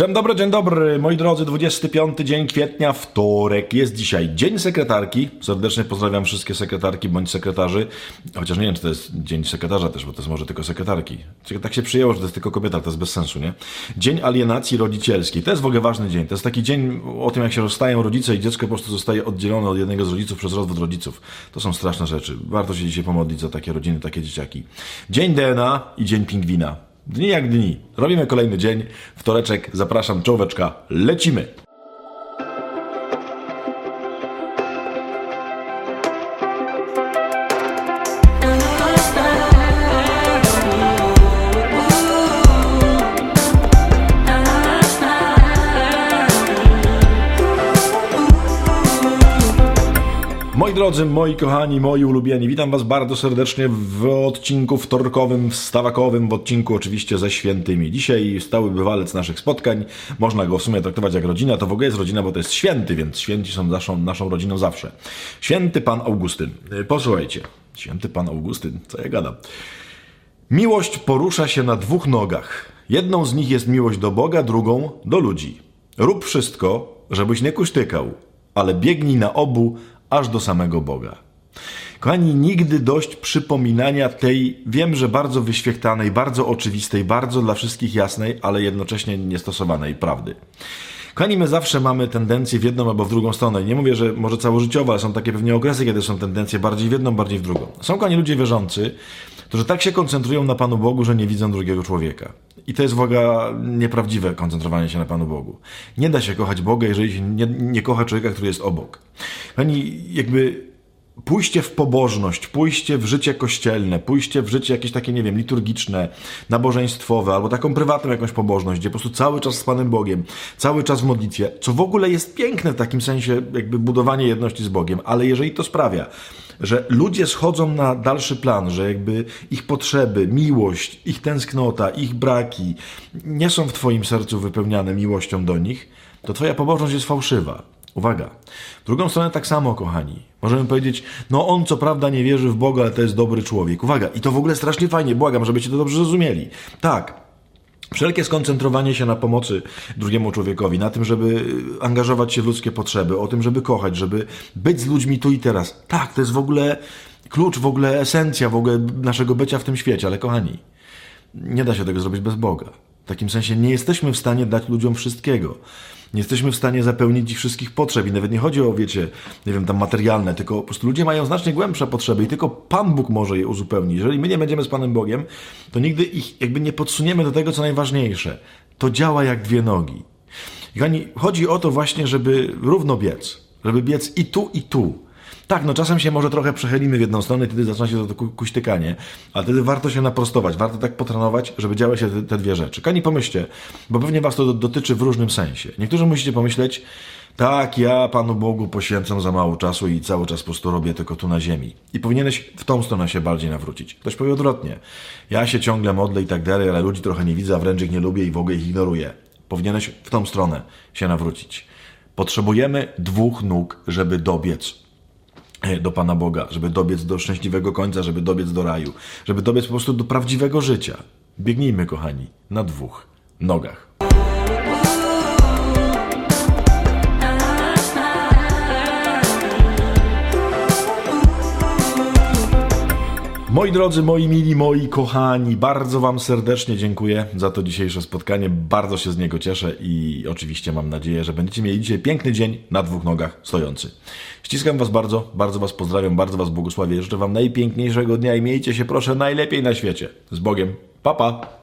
Dzień dobry, moi drodzy, 25 dzień kwietnia, wtorek. Jest dzisiaj Dzień Sekretarki. Serdecznie pozdrawiam wszystkie sekretarki bądź sekretarzy. Chociaż nie wiem, czy to jest Dzień Sekretarza też, bo to jest może tylko sekretarki. Tak się przyjęło, że to jest tylko kobieta, to jest bez sensu, nie? Dzień Alienacji Rodzicielskiej. To jest w ogóle ważny dzień. To jest taki dzień o tym, jak się rozstają rodzice i dziecko po prostu zostaje oddzielone od jednego z rodziców przez rozwód rodziców. To są straszne rzeczy. Warto się dzisiaj pomodlić za takie rodziny, takie dzieciaki. Dzień DNA i Dzień Pingwina. Dni jak dni. Robimy kolejny dzień. Wtoreczek. Zapraszam, czołóweczka. Lecimy! Moi drodzy, moi kochani, moi ulubieni, witam was bardzo serdecznie w odcinku wtorkowym, wstawakowym, w odcinku oczywiście ze świętymi. Dzisiaj stały bywalec naszych spotkań, można go w sumie traktować jak rodzina, to w ogóle jest rodzina, bo to jest święty, więc święci są naszą rodziną zawsze. Święty Pan Augustyn. Posłuchajcie, święty Pan Augustyn, co ja gadam. Miłość porusza się na dwóch nogach. Jedną z nich jest miłość do Boga, drugą do ludzi. Rób wszystko, żebyś nie kuśtykał, ale biegnij na obu, aż do samego Boga. Kochani, nigdy dość przypominania tej, wiem, że bardzo wyświechtanej, bardzo oczywistej, bardzo dla wszystkich jasnej, ale jednocześnie niestosowanej prawdy. Kochani, my zawsze mamy tendencję w jedną albo w drugą stronę. Nie mówię, że może całożyciowo, ale są takie pewnie okresy, kiedy są tendencje bardziej w jedną, bardziej w drugą. Są, kochani, ludzie wierzący, którzy tak się koncentrują na Panu Bogu, że nie widzą drugiego człowieka. I to jest w ogóle nieprawdziwe koncentrowanie się na Panu Bogu. Nie da się kochać Boga, jeżeli się nie kocha człowieka, który jest obok. Kochani, jakby pójście w pobożność, pójście w życie kościelne, pójście w życie jakieś takie, nie wiem, liturgiczne, nabożeństwowe, albo taką prywatną jakąś pobożność, gdzie po prostu cały czas z Panem Bogiem, cały czas w modlitwie, co w ogóle jest piękne w takim sensie, jakby budowanie jedności z Bogiem, ale jeżeli to sprawia, że ludzie schodzą na dalszy plan, że jakby ich potrzeby, miłość, ich tęsknota, ich braki nie są w Twoim sercu wypełniane miłością do nich, to Twoja pobożność jest fałszywa. Uwaga. W drugą stronę tak samo, kochani. Możemy powiedzieć, no on co prawda nie wierzy w Boga, ale to jest dobry człowiek. Uwaga. I to w ogóle strasznie fajnie. Błagam, żebyście to dobrze zrozumieli. Tak. Wszelkie skoncentrowanie się na pomocy drugiemu człowiekowi, na tym, żeby angażować się w ludzkie potrzeby, o tym, żeby kochać, żeby być z ludźmi tu i teraz. Tak, to jest w ogóle klucz, w ogóle esencja w ogóle naszego bycia w tym świecie. Ale kochani, nie da się tego zrobić bez Boga. W takim sensie nie jesteśmy w stanie dać ludziom wszystkiego. Nie jesteśmy w stanie zapełnić ich wszystkich potrzeb i nawet nie chodzi o, wiecie, nie wiem, tam materialne, tylko po prostu ludzie mają znacznie głębsze potrzeby i tylko Pan Bóg może je uzupełnić. Jeżeli my nie będziemy z Panem Bogiem, to nigdy ich jakby nie podsuniemy do tego, co najważniejsze. To działa jak dwie nogi. I kochani, chodzi o to właśnie, żeby równo biec. Żeby biec i tu. Tak, no czasem się może trochę przechylimy w jedną stronę i wtedy zaczyna się to kuśtykanie, ale wtedy warto się naprostować, warto tak potrenować, żeby działy się te dwie rzeczy. Kochani, pomyślcie, bo pewnie was to dotyczy w różnym sensie. Niektórzy musicie pomyśleć, tak, ja Panu Bogu poświęcam za mało czasu i cały czas po prostu robię tylko tu na ziemi. I powinieneś w tą stronę się bardziej nawrócić. Ktoś powie odwrotnie. Ja się ciągle modlę i tak dalej, ale ludzi trochę nie widzę, a wręcz ich nie lubię i w ogóle ich ignoruję. Powinieneś w tą stronę się nawrócić. Potrzebujemy dwóch nóg, żeby dobiec do Pana Boga, żeby dobiec do szczęśliwego końca, żeby dobiec do raju, żeby dobiec po prostu do prawdziwego życia. Biegnijmy, kochani, na dwóch nogach. Moi drodzy, moi mili, moi kochani, bardzo wam serdecznie dziękuję za to dzisiejsze spotkanie. Bardzo się z niego cieszę i oczywiście mam nadzieję, że będziecie mieli dzisiaj piękny dzień na dwóch nogach stojący. Ściskam was bardzo, bardzo was pozdrawiam, bardzo was błogosławię. Życzę wam najpiękniejszego dnia i miejcie się proszę najlepiej na świecie. Z Bogiem. Pa, pa.